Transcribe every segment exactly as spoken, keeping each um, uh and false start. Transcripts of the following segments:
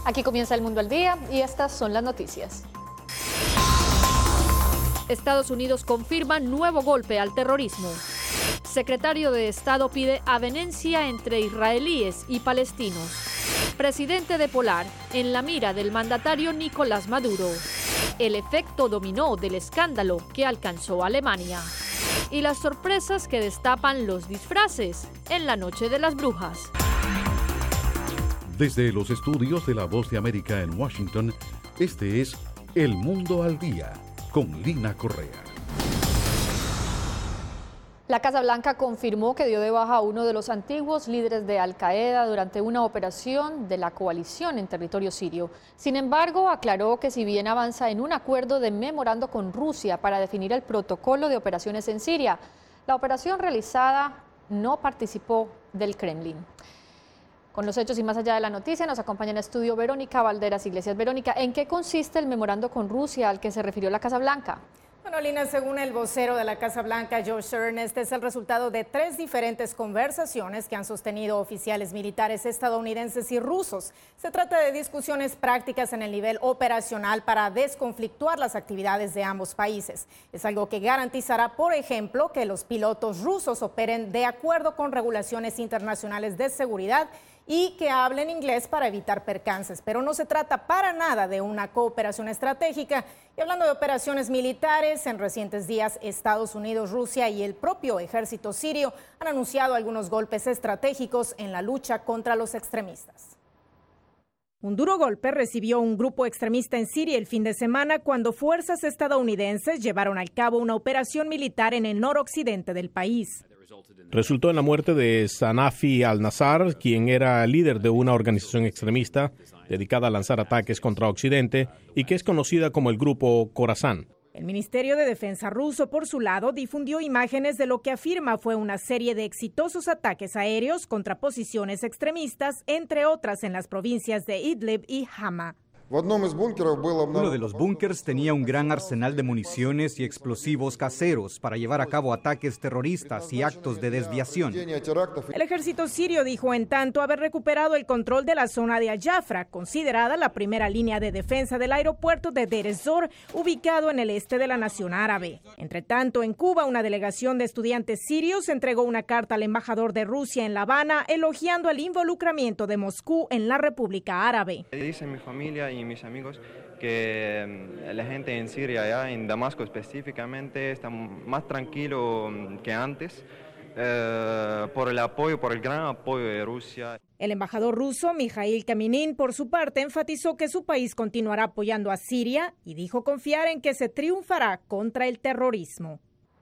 Aquí comienza El Mundo al Día y estas son las noticias. Estados Unidos confirma nuevo golpe al terrorismo. Secretario de Estado pide avenencia entre israelíes y palestinos. Presidente de Polar en la mira del mandatario Nicolás Maduro. El efecto dominó del escándalo que alcanzó Alemania. Y las sorpresas que destapan los disfraces en la Noche de las Brujas. Desde los estudios de La Voz de América en Washington, este es El Mundo al Día, con Lina Correa. La Casa Blanca confirmó que dio de baja a uno de los antiguos líderes de Al-Qaeda durante una operación de la coalición en territorio sirio. Sin embargo, aclaró que si bien avanza en un acuerdo de memorando con Rusia para definir el protocolo de operaciones en Siria, la operación realizada no participó del Kremlin. Con los hechos y más allá de la noticia, nos acompaña en estudio Verónica Valderas Iglesias. Verónica, ¿en qué consiste el memorando con Rusia al que se refirió la Casa Blanca? Bueno, Lina, según el vocero de la Casa Blanca, Josh Earnest, este es el resultado de tres diferentes conversaciones que han sostenido oficiales militares estadounidenses y rusos. Se trata de discusiones prácticas en el nivel operacional para desconflictuar las actividades de ambos países. Es algo que garantizará, por ejemplo, que los pilotos rusos operen de acuerdo con regulaciones internacionales de seguridad y que hablen inglés para evitar percances. Pero no se trata para nada de una cooperación estratégica. Y hablando de operaciones militares, en recientes días Estados Unidos, Rusia y el propio ejército sirio han anunciado algunos golpes estratégicos en la lucha contra los extremistas. Un duro golpe recibió un grupo extremista en Siria el fin de semana cuando fuerzas estadounidenses llevaron a cabo una operación militar en el noroccidente del país. Resultó en la muerte de Sanafi al-Nassar, quien era líder de una organización extremista dedicada a lanzar ataques contra Occidente y que es conocida como el Grupo Khorasan. El Ministerio de Defensa ruso, por su lado, difundió imágenes de lo que afirma fue una serie de exitosos ataques aéreos contra posiciones extremistas, entre otras en las provincias de Idlib y Hama. Uno de los búnkers tenía un gran arsenal de municiones y explosivos caseros para llevar a cabo ataques terroristas y actos de desviación. El ejército sirio dijo en tanto haber recuperado el control de la zona de Al-Jafra, considerada la primera línea de defensa del aeropuerto de Deir ez-Zor, ubicado en el este de la nación árabe. Entre tanto, en Cuba, una delegación de estudiantes sirios entregó una carta al embajador de Rusia en La Habana, elogiando el involucramiento de Moscú en la República Árabe. Dice mi familia y mis amigos que la gente en Siria, ya en Damasco específicamente, está más tranquilo que antes eh, por el apoyo, por el gran apoyo de Rusia. El embajador ruso, Mikhail Kaminin, por su parte, enfatizó que su país continuará apoyando a Siria y dijo confiar en que se triunfará contra el terrorismo.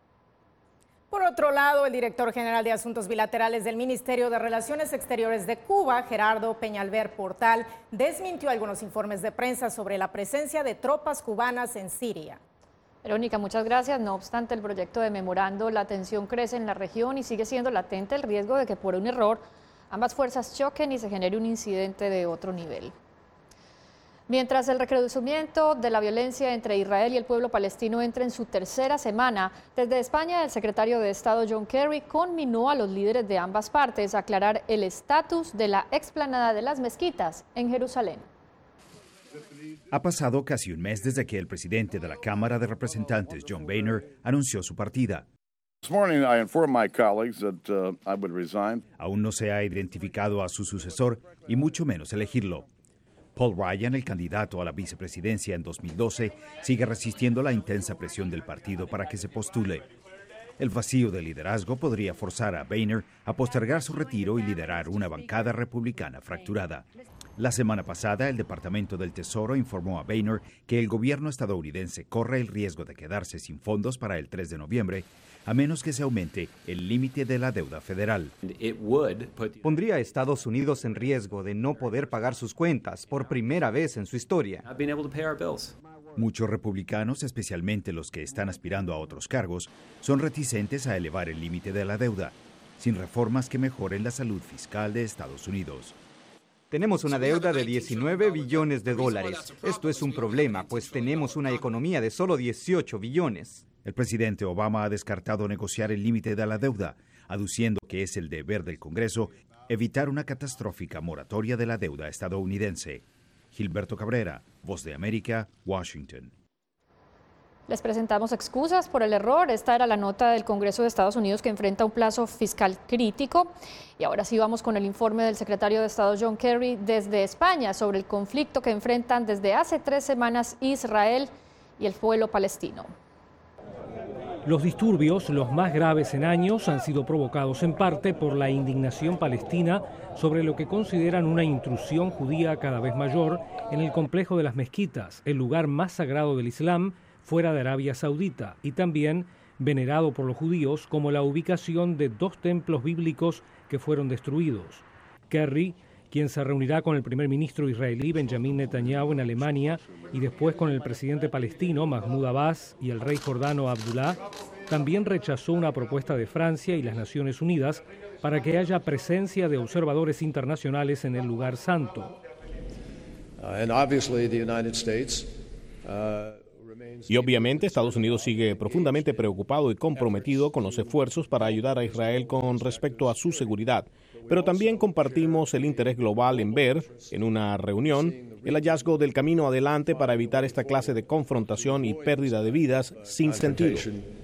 Por otro lado, el director general de Asuntos Bilaterales del Ministerio de Relaciones Exteriores de Cuba, Gerardo Peñalver Portal, desmintió algunos informes de prensa sobre la presencia de tropas cubanas en Siria. Verónica, muchas gracias. No obstante, el proyecto de memorando, la tensión crece en la región y sigue siendo latente el riesgo de que por un error ambas fuerzas choquen y se genere un incidente de otro nivel. Mientras el recrudecimiento de la violencia entre Israel y el pueblo palestino entra en su tercera semana, desde España el secretario de Estado John Kerry conminó a los líderes de ambas partes a aclarar el estatus de la explanada de las mezquitas en Jerusalén. Ha pasado casi un mes desde que el presidente de la Cámara de Representantes, John Boehner, anunció su partida. Aún no se ha identificado a su sucesor y mucho menos elegirlo. Paul Ryan, el candidato a la vicepresidencia en dos mil doce, sigue resistiendo la intensa presión del partido para que se postule. El vacío de liderazgo podría forzar a Boehner a postergar su retiro y liderar una bancada republicana fracturada. La semana pasada, el Departamento del Tesoro informó a Boehner que el gobierno estadounidense corre el riesgo de quedarse sin fondos para el tres de noviembre, a menos que se aumente el límite de la deuda federal. Pondría a Estados Unidos en riesgo de no poder pagar sus cuentas por primera vez en su historia. Muchos republicanos, especialmente los que están aspirando a otros cargos, son reticentes a elevar el límite de la deuda, sin reformas que mejoren la salud fiscal de Estados Unidos. Tenemos una deuda de diecinueve billones de dólares. Esto es un problema, pues tenemos una economía de solo dieciocho billones. El presidente Obama ha descartado negociar el límite de la deuda, aduciendo que es el deber del Congreso evitar una catastrófica moratoria de la deuda estadounidense. Gilberto Cabrera, Voz de América, Washington. Les presentamos excusas por el error. Esta era la nota del Congreso de Estados Unidos que enfrenta un plazo fiscal crítico. Y ahora sí vamos con el informe del secretario de Estado John Kerry desde España sobre el conflicto que enfrentan desde hace tres semanas Israel y el pueblo palestino. Los disturbios, los más graves en años, han sido provocados en parte por la indignación palestina sobre lo que consideran una intrusión judía cada vez mayor en el complejo de las mezquitas, el lugar más sagrado del Islam fuera de Arabia Saudita, y también venerado por los judíos como la ubicación de dos templos bíblicos que fueron destruidos. Kerry, quien se reunirá con el primer ministro israelí Benjamin Netanyahu en Alemania y después con el presidente palestino Mahmoud Abbas y el rey jordano Abdullah, también rechazó una propuesta de Francia y las Naciones Unidas para que haya presencia de observadores internacionales en el lugar santo. Y obviamente Estados Unidos sigue profundamente preocupado y comprometido con los esfuerzos para ayudar a Israel con respecto a su seguridad. Pero también compartimos el interés global en ver, en una reunión, el hallazgo del camino adelante para evitar esta clase de confrontación y pérdida de vidas sin sentido.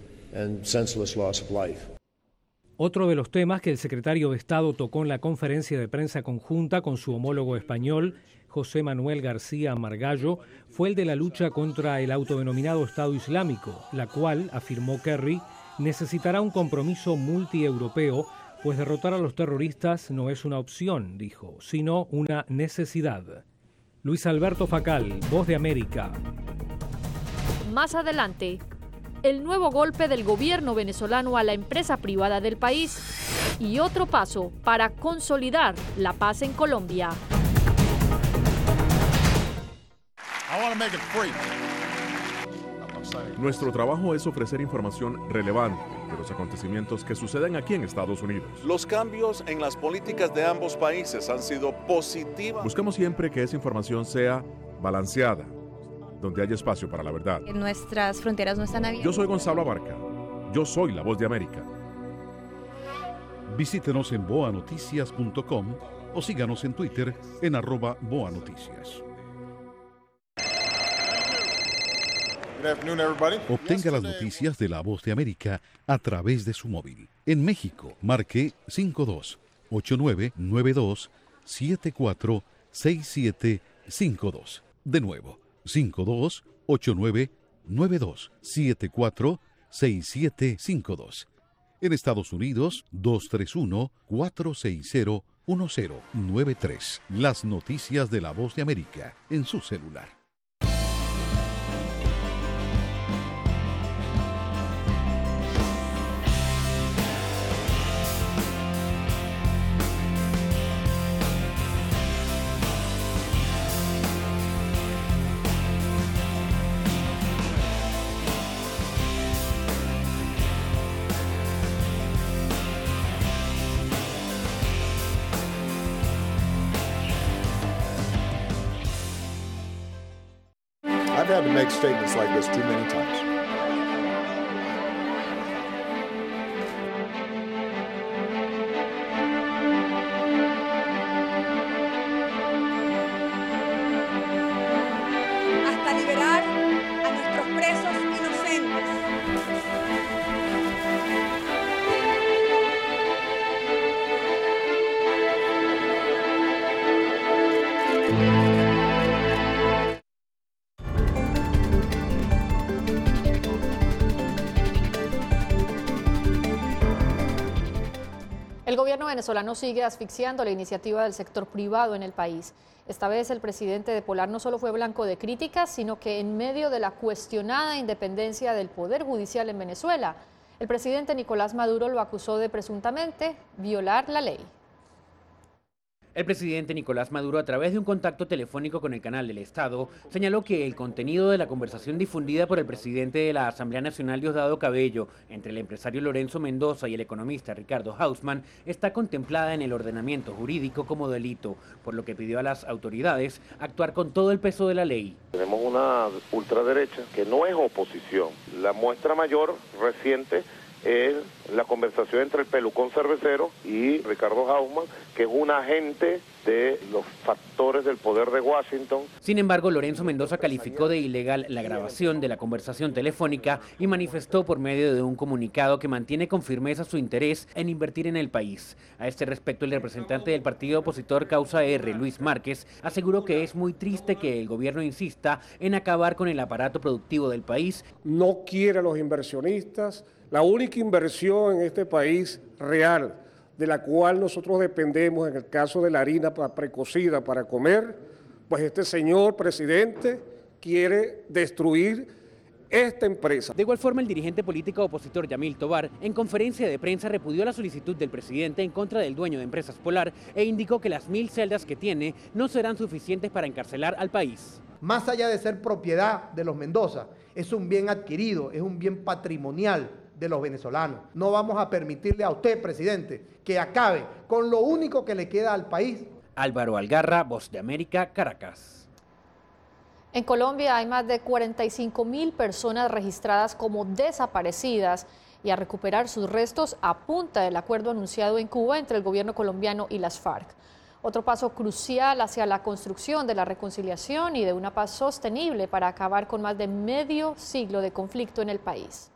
Otro de los temas que el secretario de Estado tocó en la conferencia de prensa conjunta con su homólogo español, José Manuel García Margallo, fue el de la lucha contra el autodenominado Estado Islámico, la cual, afirmó Kerry, necesitará un compromiso multieuropeo, pues derrotar a los terroristas no es una opción, dijo, sino una necesidad. Luis Alberto Facal, Voz de América. Más adelante, el nuevo golpe del gobierno venezolano a la empresa privada del país y otro paso para consolidar la paz en Colombia. Nuestro trabajo es ofrecer información relevante de los acontecimientos que suceden aquí en Estados Unidos. Los cambios en las políticas de ambos países han sido positivos. Buscamos siempre que esa información sea balanceada, donde haya espacio para la verdad. Nuestras fronteras no están abiertas. Yo soy Gonzalo Abarca. Yo soy la Voz de América. Visítenos en boa noticias punto com o síganos en Twitter en arroba boanoticias. Obtenga las noticias de La Voz de América a través de su móvil. En México, marque cinco dos ocho nueve nueve dos siete cuatro seis siete cinco dos. De nuevo, cinco dos ocho nueve nueve dos siete cuatro seis siete cinco dos. En Estados Unidos, dos tres uno cuatro seis cero uno cero nueve tres. Las noticias de La Voz de América en su celular. I've had to make statements like this too many times. Hasta liberar a nuestros presos inocentes. El gobierno venezolano sigue asfixiando la iniciativa del sector privado en el país. Esta vez el presidente de Polar no solo fue blanco de críticas, sino que en medio de la cuestionada independencia del Poder Judicial en Venezuela, el presidente Nicolás Maduro lo acusó de presuntamente violar la ley. El presidente Nicolás Maduro, a través de un contacto telefónico con el canal del Estado, señaló que el contenido de la conversación difundida por el presidente de la Asamblea Nacional, Diosdado Cabello, entre el empresario Lorenzo Mendoza y el economista Ricardo Hausmann, está contemplada en el ordenamiento jurídico como delito, por lo que pidió a las autoridades actuar con todo el peso de la ley. Tenemos una ultraderecha que no es oposición. La muestra mayor reciente es la conversación entre el pelucón cervecero y Ricardo Hausmann, que es un agente de los factores del poder de Washington. Sin embargo, Lorenzo Mendoza calificó de ilegal la grabación de la conversación telefónica y manifestó por medio de un comunicado que mantiene con firmeza su interés en invertir en el país. A este respecto, el representante del partido opositor Causa R, Luis Márquez, aseguró que es muy triste que el gobierno insista en acabar con el aparato productivo del país. No quiere a los inversionistas. La única inversión en este país real, de la cual nosotros dependemos en el caso de la harina precocida para comer, pues este señor presidente quiere destruir esta empresa. De igual forma, el dirigente político opositor Yamil Tobar, en conferencia de prensa, repudió la solicitud del presidente en contra del dueño de Empresas Polar e indicó que las mil celdas que tiene no serán suficientes para encarcelar al país. Más allá de ser propiedad de los Mendoza, es un bien adquirido, es un bien patrimonial de los venezolanos. No vamos a permitirle a usted, presidente, que acabe con lo único que le queda al país. Álvaro Algarra, Voz de América, Caracas. En Colombia hay más de cuarenta y cinco mil personas registradas como desaparecidas y a recuperar sus restos a punta del acuerdo anunciado en Cuba entre el gobierno colombiano y las FARC. Otro paso crucial hacia la construcción de la reconciliación y de una paz sostenible para acabar con más de medio siglo de conflicto en el país.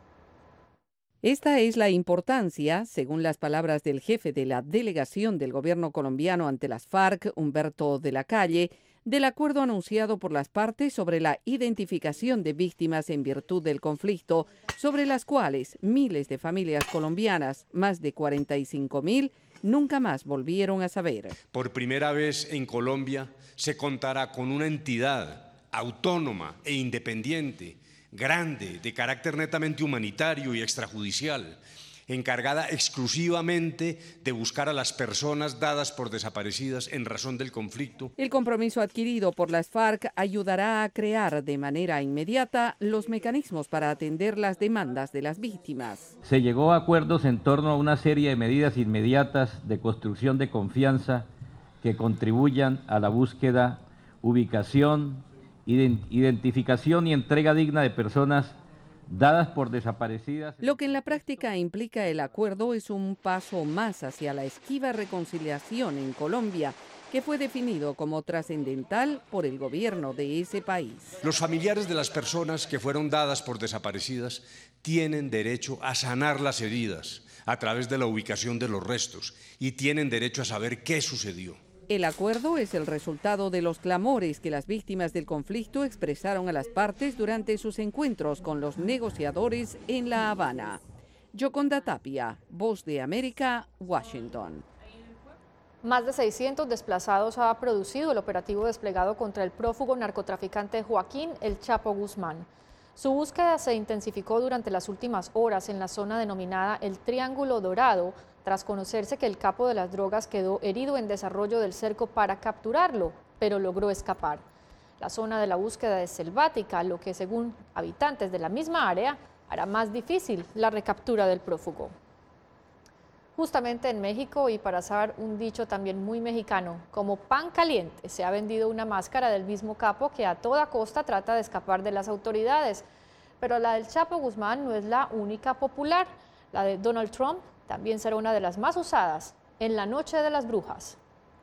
Esta es la importancia, según las palabras del jefe de la delegación del gobierno colombiano ante las FARC, Humberto de la Calle, del acuerdo anunciado por las partes sobre la identificación de víctimas en virtud del conflicto, sobre las cuales miles de familias colombianas, más de cuarenta y cinco mil, nunca más volvieron a saber. Por primera vez en Colombia se contará con una entidad autónoma e independiente, grande, de carácter netamente humanitario y extrajudicial, encargada exclusivamente de buscar a las personas dadas por desaparecidas en razón del conflicto. El compromiso adquirido por las FARC ayudará a crear de manera inmediata los mecanismos para atender las demandas de las víctimas. Se llegó a acuerdos en torno a una serie de medidas inmediatas de construcción de confianza que contribuyan a la búsqueda, ubicación, identificación y entrega digna de personas dadas por desaparecidas. Lo que en la práctica implica el acuerdo es un paso más hacia la esquiva reconciliación en Colombia, que fue definido como trascendental por el gobierno de ese país. Los familiares de las personas que fueron dadas por desaparecidas tienen derecho a sanar las heridas a través de la ubicación de los restos y tienen derecho a saber qué sucedió. El acuerdo es el resultado de los clamores que las víctimas del conflicto expresaron a las partes durante sus encuentros con los negociadores en La Habana. Yoconda Tapia, Voz de América, Washington. Más de seiscientos desplazados ha producido el operativo desplegado contra el prófugo narcotraficante Joaquín El Chapo Guzmán. Su búsqueda se intensificó durante las últimas horas en la zona denominada el Triángulo Dorado, tras conocerse que el capo de las drogas quedó herido en desarrollo del cerco para capturarlo, pero logró escapar. La zona de la búsqueda es selvática, lo que, según habitantes de la misma área, hará más difícil la recaptura del prófugo. Justamente en México, y para usar un dicho también muy mexicano, como pan caliente, se ha vendido una máscara del mismo capo que a toda costa trata de escapar de las autoridades. Pero la del Chapo Guzmán no es la única popular. La de Donald Trump también será una de las más usadas en la Noche de las Brujas.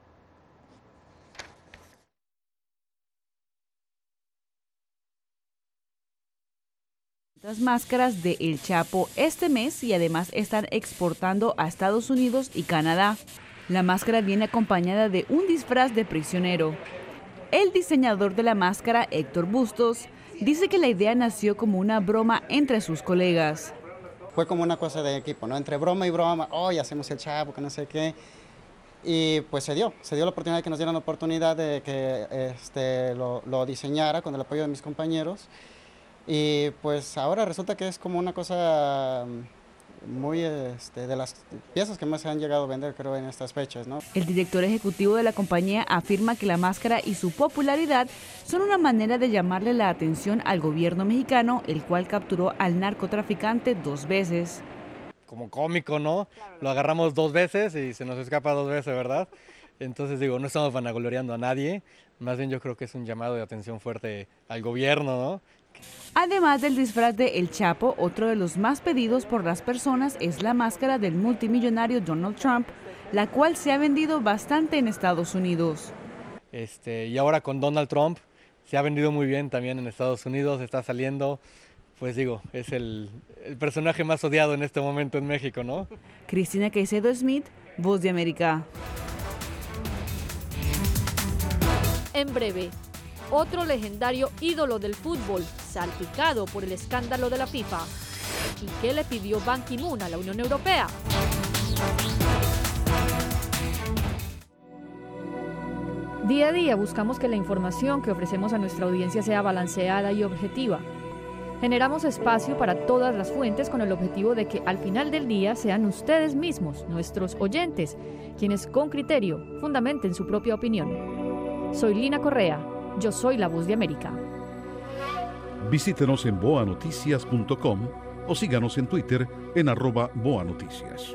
Las máscaras de El Chapo este mes y además están exportando a Estados Unidos y Canadá. La máscara viene acompañada de un disfraz de prisionero. El diseñador de la máscara, Héctor Bustos, dice que la idea nació como una broma entre sus colegas. Fue como una cosa de equipo, ¿no? Entre broma y broma, hoy oh, hacemos El Chapo, que no sé qué. Y pues se dio, se dio la oportunidad de que nos dieran la oportunidad de que este, lo, lo diseñara con el apoyo de mis compañeros. Y pues ahora resulta que es como una cosa muy este, de las piezas que más se han llegado a vender, creo, en estas fechas, ¿no? El director ejecutivo de la compañía afirma que la máscara y su popularidad son una manera de llamarle la atención al gobierno mexicano, el cual capturó al narcotraficante dos veces. Como cómico, ¿no? Lo agarramos dos veces y se nos escapa dos veces, ¿verdad? Entonces digo, no estamos vanagloriando a nadie, más bien yo creo que es un llamado de atención fuerte al gobierno, ¿no? Además del disfraz de El Chapo, otro de los más pedidos por las personas es la máscara del multimillonario Donald Trump, la cual se ha vendido bastante en Estados Unidos. Este, y ahora con Donald Trump se ha vendido muy bien también en Estados Unidos, está saliendo, pues digo, es el, el personaje más odiado en este momento en México, ¿no? Cristina Caicedo Smith, Voz de América. En breve, otro legendario ídolo del fútbol, salpicado por el escándalo de la FIFA. ¿Y qué le pidió Ban Ki-moon a la Unión Europea? Día a día buscamos que la información que ofrecemos a nuestra audiencia sea balanceada y objetiva. Generamos espacio para todas las fuentes con el objetivo de que al final del día sean ustedes mismos, nuestros oyentes, quienes con criterio fundamenten su propia opinión. Soy Lina Correa, yo soy la Voz de América. Visítenos en boa noticias punto com o síganos en Twitter en arroba boanoticias.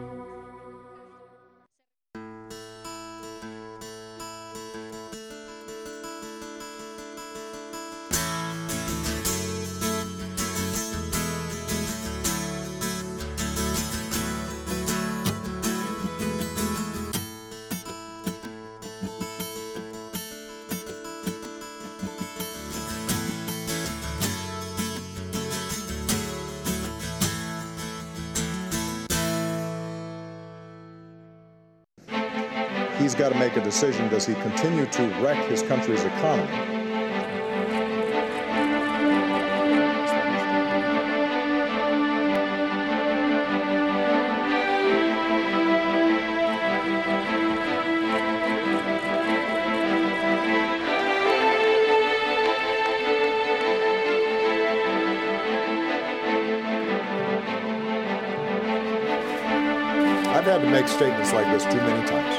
He's got to make a decision. Does he continue to wreck his country's economy? I've had to make statements like this too many times.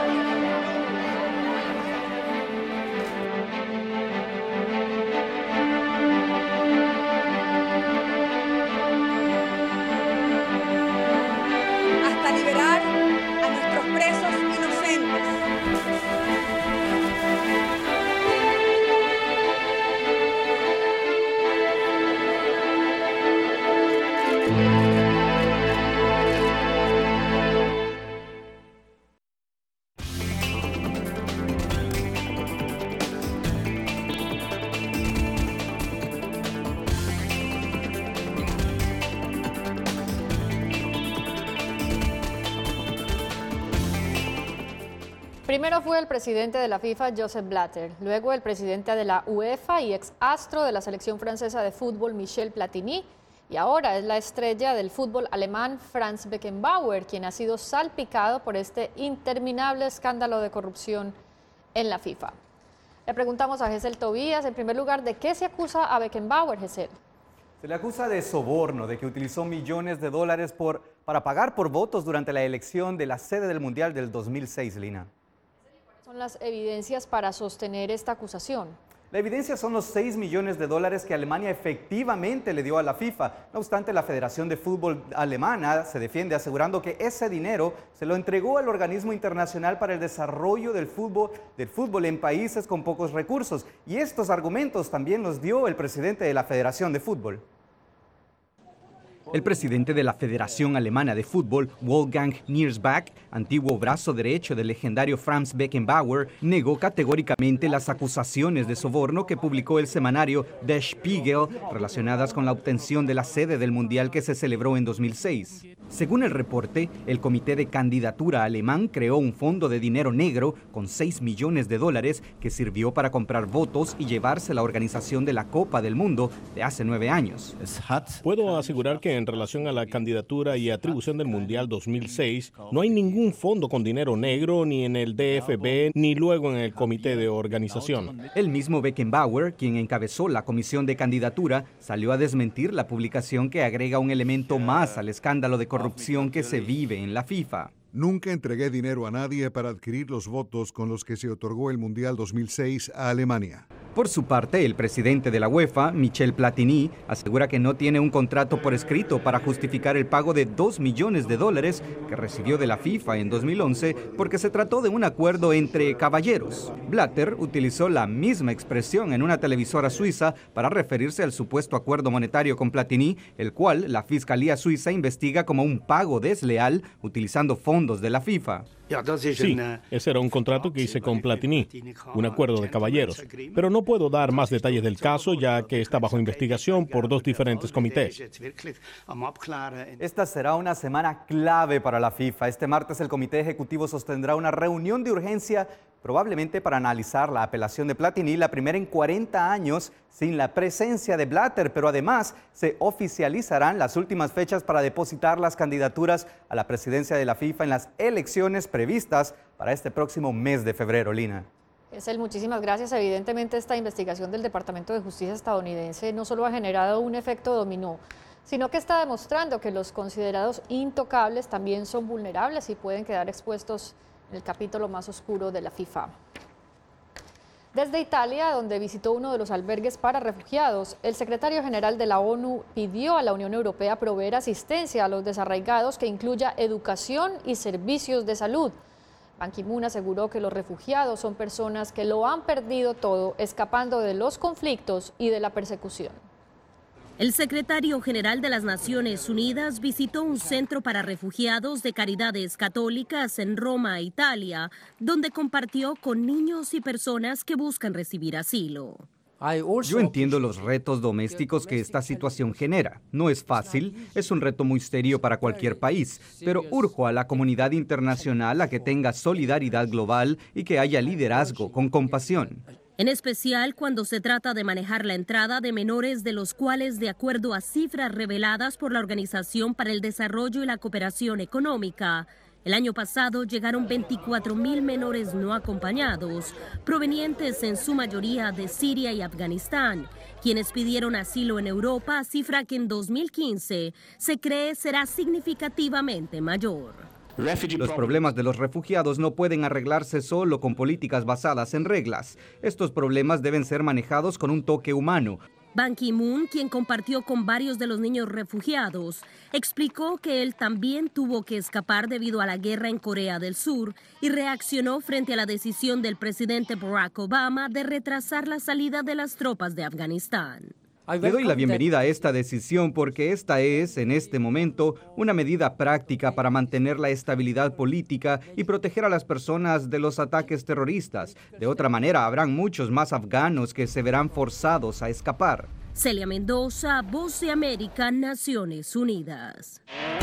Primero fue el presidente de la FIFA, Joseph Blatter, luego el presidente de la UEFA y ex astro de la selección francesa de fútbol, Michel Platini, y ahora es la estrella del fútbol alemán, Franz Beckenbauer, quien ha sido salpicado por este interminable escándalo de corrupción en la FIFA. Le preguntamos a Gesell Tobías, en primer lugar, ¿de qué se acusa a Beckenbauer, Gesell? Se le acusa de soborno, de que utilizó millones de dólares por, para pagar por votos durante la elección de la sede del Mundial del dos mil seis, Lina. ¿Cuáles son las evidencias para sostener esta acusación? La evidencia son los seis millones de dólares que Alemania efectivamente le dio a la FIFA. No obstante, la Federación de Fútbol Alemana se defiende asegurando que ese dinero se lo entregó al Organismo Internacional para el Desarrollo del Fútbol, del fútbol en países con pocos recursos. Y estos argumentos también los dio el presidente de la Federación de Fútbol. El presidente de la Federación Alemana de Fútbol, Wolfgang Niersbach, antiguo brazo derecho del legendario Franz Beckenbauer, negó categóricamente las acusaciones de soborno que publicó el semanario Der Spiegel relacionadas con la obtención de la sede del Mundial que se celebró en dos mil seis. Según el reporte, el Comité de Candidatura alemán creó un fondo de dinero negro con seis millones de dólares que sirvió para comprar votos y llevarse la organización de la Copa del Mundo de hace nueve años. Puedo asegurar que en relación a la candidatura y atribución del Mundial dos mil seis, no hay ningún fondo con dinero negro ni en el D F B ni luego en el comité de organización. El mismo Beckenbauer, quien encabezó la comisión de candidatura, salió a desmentir la publicación que agrega un elemento más al escándalo de corrupción que se vive en la FIFA. Nunca entregué dinero a nadie para adquirir los votos con los que se otorgó el Mundial dos mil seis a Alemania. Por su parte, el presidente de la UEFA, Michel Platini, asegura que no tiene un contrato por escrito para justificar el pago de dos millones de dólares que recibió de la FIFA en dos mil once porque se trató de un acuerdo entre caballeros. Blatter utilizó la misma expresión en una televisora suiza para referirse al supuesto acuerdo monetario con Platini, el cual la Fiscalía Suiza investiga como un pago desleal utilizando fondos de la FIFA. Sí, ese era un contrato que hice con Platini, un acuerdo de caballeros, pero no puedo dar más detalles del caso ya que está bajo investigación por dos diferentes comités. Esta será una semana clave para la FIFA. Este martes el Comité Ejecutivo sostendrá una reunión de urgencia, probablemente para analizar la apelación de Platini, la primera en cuarenta años sin la presencia de Blatter, pero además se oficializarán las últimas fechas para depositar las candidaturas a la presidencia de la FIFA en las elecciones previstas para este próximo mes de febrero. Lina. Esel, muchísimas gracias. Evidentemente esta investigación del Departamento de Justicia estadounidense no solo ha generado un efecto dominó, sino que está demostrando que los considerados intocables también son vulnerables y pueden quedar expuestos en el capítulo más oscuro de la FIFA. Desde Italia, donde visitó uno de los albergues para refugiados, el secretario general de la ONU pidió a la Unión Europea proveer asistencia a los desarraigados que incluya educación y servicios de salud. Ban Ki-moon aseguró que los refugiados son personas que lo han perdido todo, escapando de los conflictos y de la persecución. El secretario general de las Naciones Unidas visitó un centro para refugiados de Caridades Católicas en Roma, Italia, donde compartió con niños y personas que buscan recibir asilo. Yo entiendo los retos domésticos que esta situación genera. No es fácil, es un reto muy serio para cualquier país, pero urjo a la comunidad internacional a que tenga solidaridad global y que haya liderazgo con compasión. En especial cuando se trata de manejar la entrada de menores de los cuales, de acuerdo a cifras reveladas por la Organización para el Desarrollo y la Cooperación Económica, el año pasado llegaron veinticuatro mil menores no acompañados, provenientes en su mayoría de Siria y Afganistán, quienes pidieron asilo en Europa, cifra que en dos mil quince se cree será significativamente mayor. Los problemas de los refugiados no pueden arreglarse solo con políticas basadas en reglas. Estos problemas deben ser manejados con un toque humano. Ban Ki-moon, quien compartió con varios de los niños refugiados, explicó que él también tuvo que escapar debido a la guerra en Corea del Sur y reaccionó frente a la decisión del presidente Barack Obama de retrasar la salida de las tropas de Afganistán. Le doy la bienvenida a esta decisión porque esta es, en este momento, una medida práctica para mantener la estabilidad política y proteger a las personas de los ataques terroristas. De otra manera, habrán muchos más afganos que se verán forzados a escapar. Celia Mendoza, Voz de América, Naciones Unidas.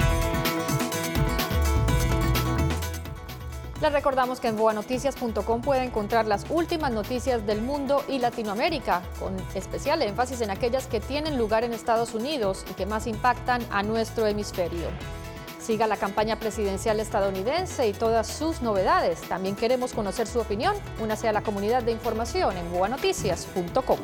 Les recordamos que en boa noticias punto com puede encontrar las últimas noticias del mundo y Latinoamérica, con especial énfasis en aquellas que tienen lugar en Estados Unidos y que más impactan a nuestro hemisferio. Siga la campaña presidencial estadounidense y todas sus novedades. También queremos conocer su opinión. Únase a la comunidad de información en boa noticias punto com.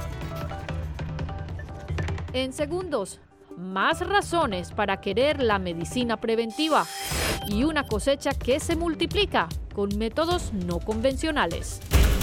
En segundos, más razones para querer la medicina preventiva y una cosecha que se multiplica con métodos no convencionales.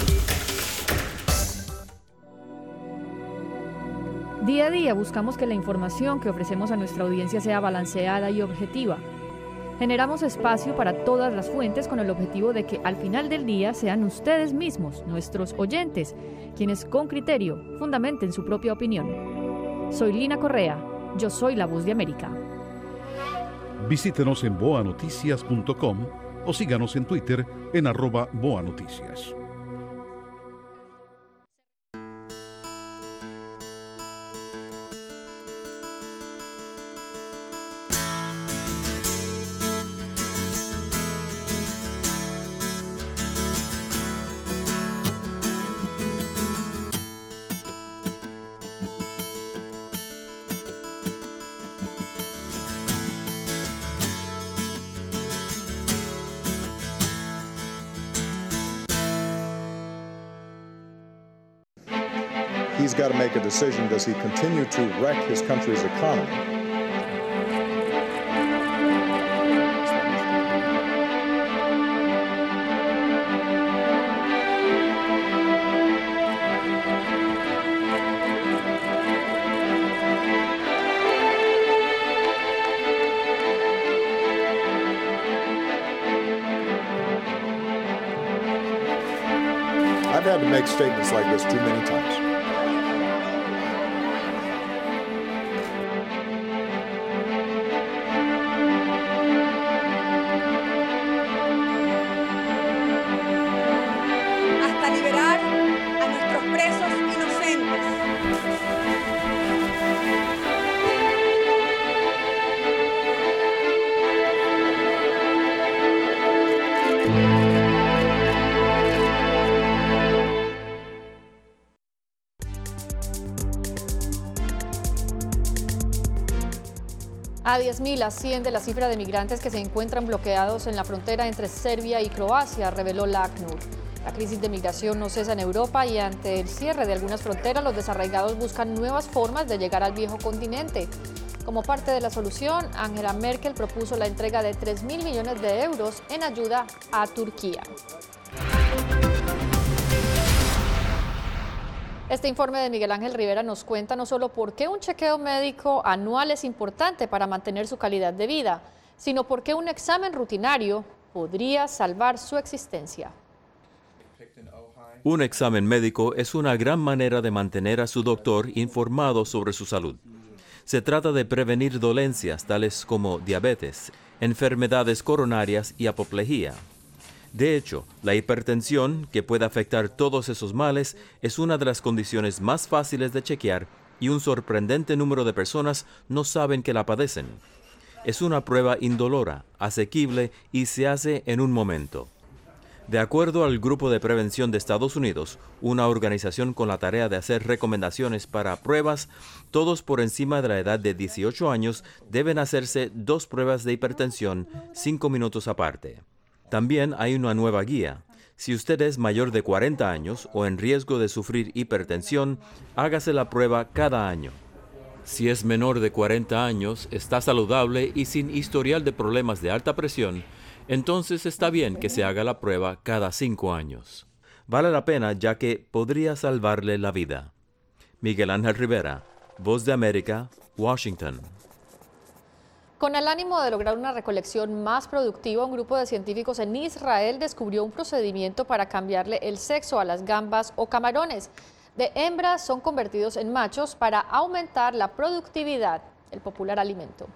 Día a día buscamos que la información que ofrecemos a nuestra audiencia sea balanceada y objetiva. Generamos espacio para todas las fuentes con el objetivo de que al final del día sean ustedes mismos, nuestros oyentes, quienes con criterio fundamenten su propia opinión. Soy Lina Correa. Yo soy la Voz de América. Visítenos en boa noticias punto com o síganos en Twitter en arroba boanoticias. He's got to make a decision. Does he continue to wreck his country's economy? to make statements like this too many times. Hasta liberar a nuestros presos inocentes. A diez mil asciende la cifra de migrantes que se encuentran bloqueados en la frontera entre Serbia y Croacia, reveló la ACNUR. La crisis de migración no cesa en Europa y ante el cierre de algunas fronteras, los desarraigados buscan nuevas formas de llegar al viejo continente. Como parte de la solución, Angela Merkel propuso la entrega de tres mil millones de euros en ayuda a Turquía. Este informe de Miguel Ángel Rivera nos cuenta no solo por qué un chequeo médico anual es importante para mantener su calidad de vida, sino por qué un examen rutinario podría salvar su existencia. Un examen médico es una gran manera de mantener a su doctor informado sobre su salud. Se trata de prevenir dolencias tales como diabetes, enfermedades coronarias y apoplejía. De hecho, la hipertensión, que puede afectar todos esos males, es una de las condiciones más fáciles de chequear y un sorprendente número de personas no saben que la padecen. Es una prueba indolora, asequible y se hace en un momento. De acuerdo al Grupo de Prevención de Estados Unidos, una organización con la tarea de hacer recomendaciones para pruebas, todos por encima de la edad de dieciocho años deben hacerse dos pruebas de hipertensión cinco minutos aparte. También hay una nueva guía. Si usted es mayor de cuarenta años o en riesgo de sufrir hipertensión, hágase la prueba cada año. Si es menor de cuarenta años, está saludable y sin historial de problemas de alta presión, entonces está bien que se haga la prueba cada cinco años. Vale la pena ya que podría salvarle la vida. Miguel Ángel Rivera, Voz de América, Washington. Con el ánimo de lograr una recolección más productiva, un grupo de científicos en Israel descubrió un procedimiento para cambiarle el sexo a las gambas o camarones. De hembras son convertidos en machos para aumentar la productividad del popular alimento.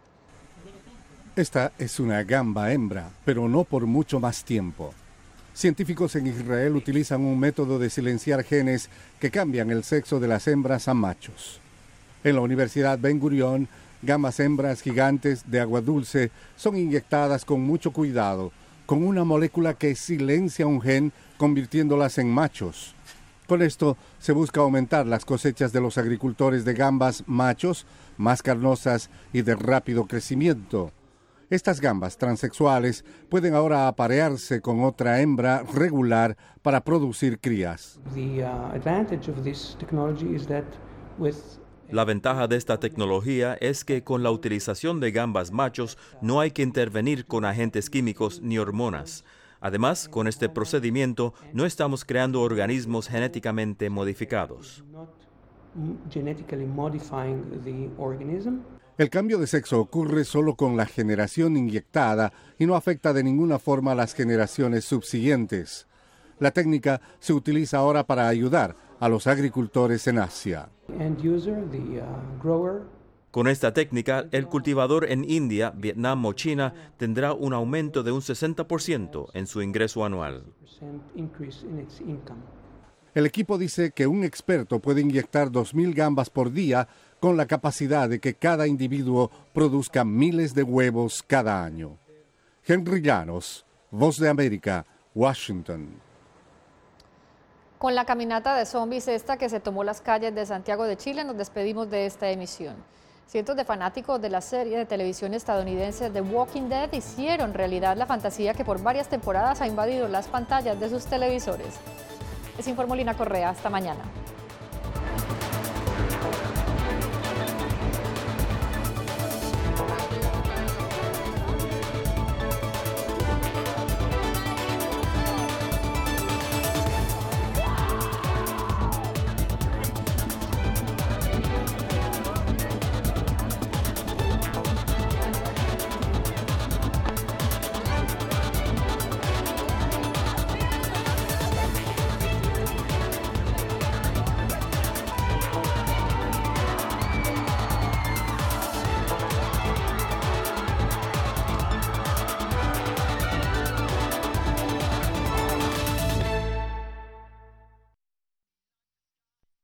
Esta es una gamba hembra, pero no por mucho más tiempo. Científicos en Israel utilizan un método de silenciar genes que cambian el sexo de las hembras a machos. En la Universidad Ben Gurión, gambas hembras gigantes de agua dulce son inyectadas con mucho cuidado, con una molécula que silencia un gen, convirtiéndolas en machos. Con esto se busca aumentar las cosechas de los agricultores de gambas machos, más carnosas y de rápido crecimiento. Estas gambas transexuales pueden ahora aparearse con otra hembra regular para producir crías. The uh, advantage of this technology is that with La ventaja de esta tecnología es que con la utilización de gambas machos no hay que intervenir con agentes químicos ni hormonas. Además, con este procedimiento no estamos creando organismos genéticamente modificados. El cambio de sexo ocurre solo con la generación inyectada y no afecta de ninguna forma a las generaciones subsiguientes. La técnica se utiliza ahora para ayudar a los agricultores en Asia. Con esta técnica, el cultivador en India, Vietnam o China tendrá un aumento de un sesenta por ciento en su ingreso anual. El equipo dice que un experto puede inyectar dos mil gambas por día con la capacidad de que cada individuo produzca miles de huevos cada año. Henry Llanos, Voz de América, Washington. Con la caminata de zombies esta que se tomó las calles de Santiago de Chile, nos despedimos de esta emisión. Cientos de fanáticos de la serie de televisión estadounidense The Walking Dead hicieron realidad la fantasía que por varias temporadas ha invadido las pantallas de sus televisores. Les informó Lina Correa. Hasta mañana.